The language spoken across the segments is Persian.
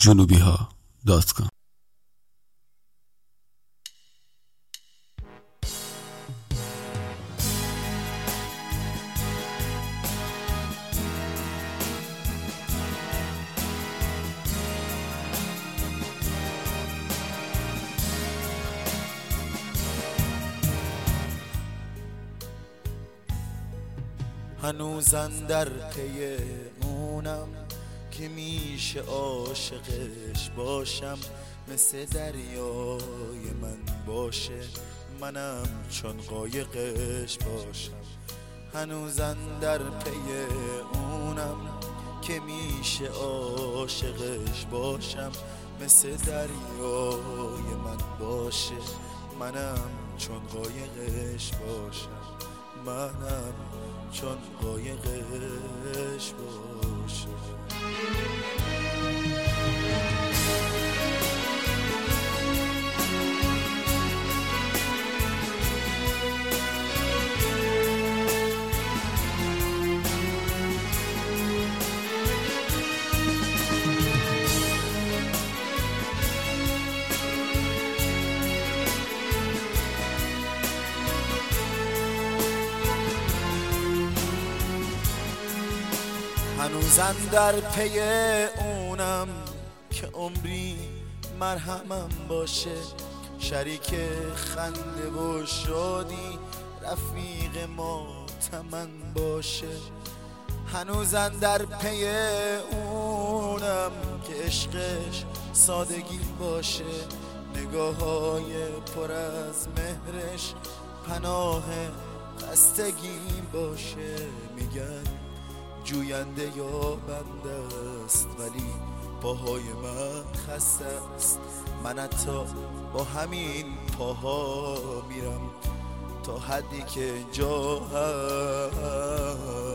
junubiha.com. هنوزن در پی اونم که میشه عاشقش باشم، مثل دریای من باشه منم چون قایقش باشم. هنوزن در پی اونم که میشه عاشقش باشم، مثل دریای من باشه منم چون قایقش باشم، منم چون قایقش باشه. هنوزم در پی اونم که عمری مرهمم باشه، شریک خنده و شادی رفیق ماتمن باشه. هنوزم در پی اونم که عشقش سادگی باشه، نگاه‌های پر از مهرش پناه خستگی باشه. میگن جوینده یا بنده است ولی پاهای من خسته است، من حتی با همین پاها میرم تا حدی که جا هست.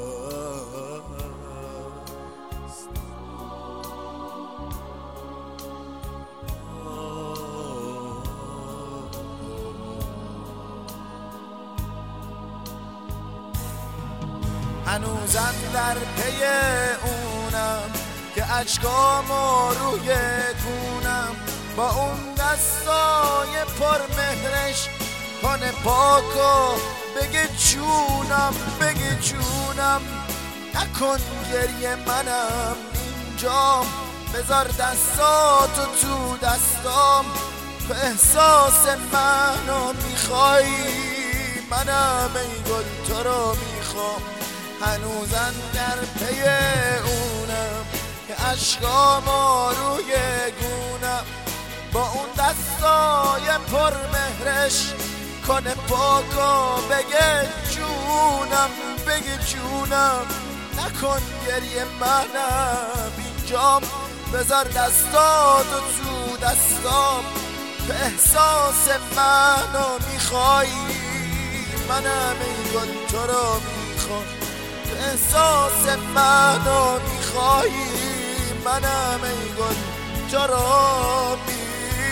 هنوزم در پی اونم که اشکامو روی گونم با اون دستای پر مهرش کنه پاکو بگه جونم، بگه جونم. نکن گریه منم اینجام، بذار دستاتو تو دستام، تو احساس منو میخوای منم ای گل تو رو میخوام. هنوزم در پی اونم که اشکامو روی گونم با اون دستای پر مهرش کنه پاکو بگه جونم، بگه جونم. نکن گریه منم اینجام، بذار دستاتو تو دستام، تو احساس منو میخوای منم ای گل تو رو میخوام. احساس منو میخوایی منم ای گل تو رو میخوام.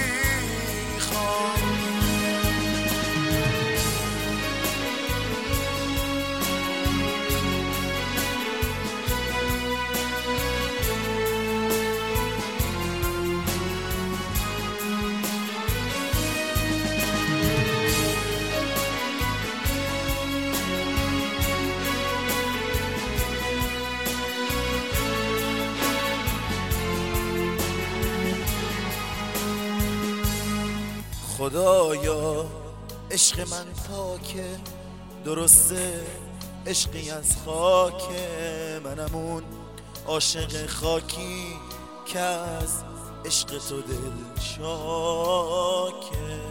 خدایا عشق من پاکه، درسته عشقی از خاکه، منم اون عاشق خاکی که از عشق تو دل شاکه.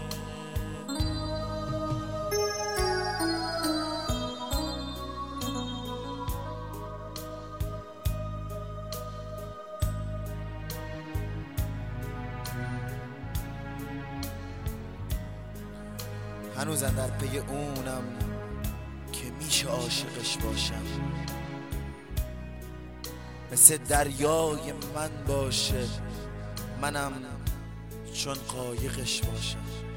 هنوزم در پی اونم که میشه عاشقش باشم، مثل دریای من باشه منم چون قایقش باشم.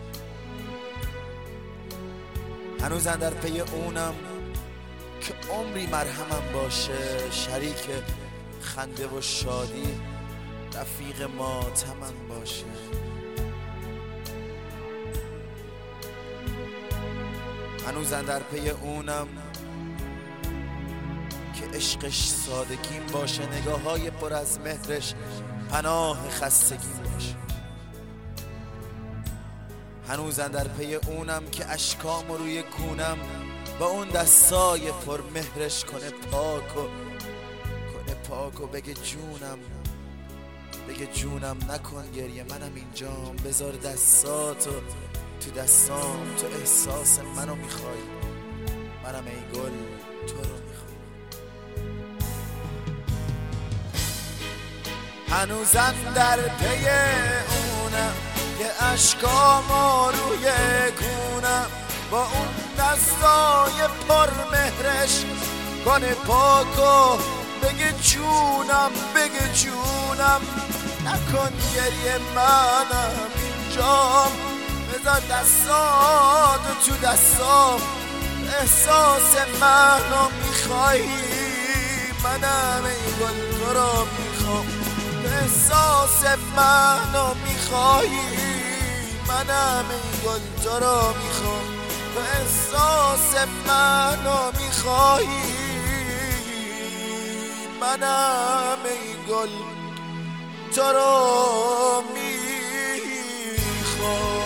هنوزم در پی اونم که عمری مرهمم باشه، شریک خنده و شادی رفیق ماتمم باشه. هنوزم در پی اونم که عشقش سادگیم باشه، نگاه‌های پر از مهرش پناه خستگیم باشه. هنوزم در پی اونم که اشکام روی گونم با اون دستای پر مهرش کنه پاک و بگه جونم نکن گریه، منم اینجام، بذار دستاتو تو دستام، تو احساس منو میخوای، منم ای گل تو رو میخوام. هنوزم در پی اونم که اشکامو روی گونم با اون دستای پر مهرش کنه پاکو بگه جونم نکن گریه، منم اینجام، بذار دستاتو تو دستام، احساس منو میخوای، منم ای گل تو رو میخوام، احساس منو میخوای، منم ای گل تو رو میخوام، احساس منو میخوای، منم ای گل تو رو میخوام.